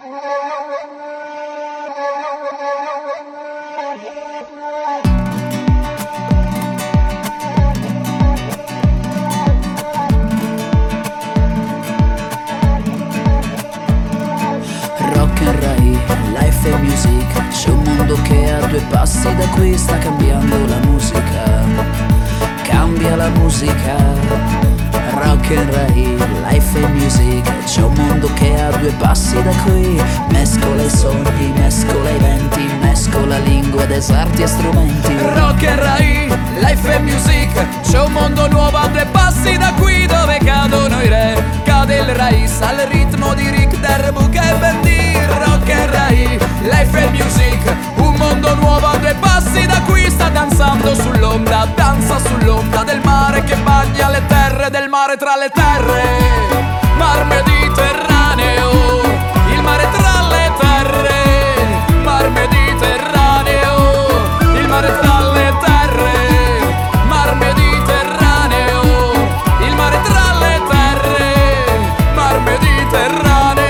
Rock and Rai, life e music. C'è un mondo che a due passi da qui sta cambiando la musica. Cambia la musica. Rock and Rai, life e music. C'è un mondo che a due passi da qui mescola i sogni, mescola i venti, mescola lingue, deserti e strumenti. Rock and Rai, life e music. C'è un mondo nuovo a due passi da qui, dove cadono i re, cade il Rais al ritmo di Rick Derbook e Bendy. Rock and Rai, life e music. Un mondo nuovo a due passi da qui sta danzando sull'onda, danza sull'onda del mare che bagna le terre, del mare tra le terre. Mar Mediterraneo, il mare tra le terre. Mar Mediterraneo, il mare tra le terre. Mar Mediterraneo, il mare tra le terre. Mar Mediterraneo.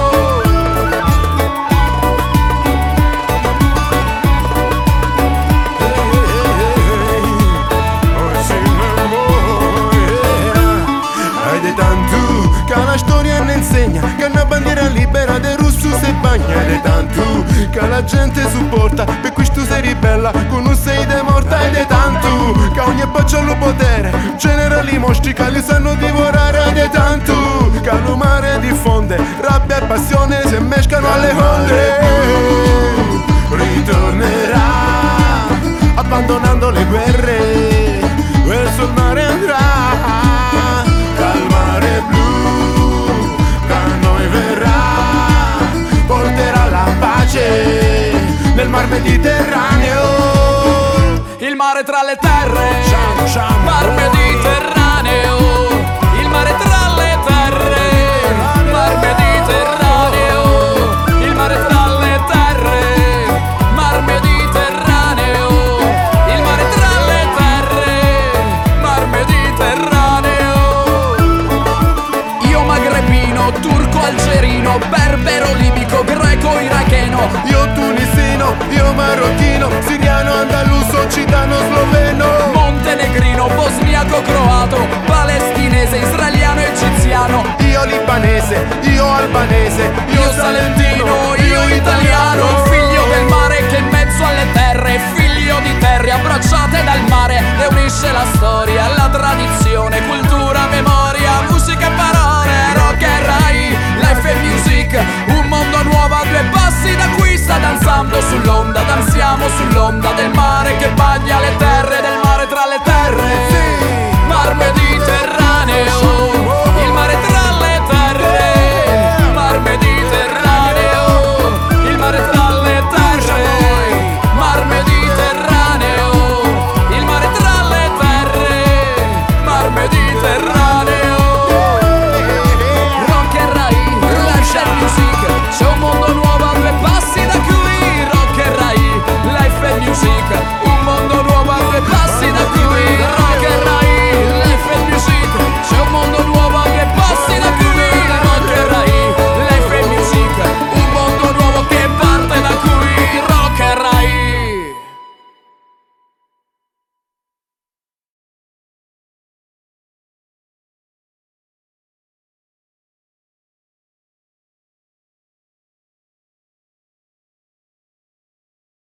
Ed è tanto che la storia ne insegna che una bandiera libera del russo si bagna. Ed è tanto che la gente supporta per questo sei ribella con un sei de morta. Ed è tanto che ogni pace allo potere genera li mostri che li sanno divorare. Ed è tanto che lo mare diffonde rabbia e passione se mescano alle onde. Ritornerà abbandonando le guerre, verso il mare andrà. Nel mar Mediterraneo, il mare tra le terre. Mar Mediterraneo.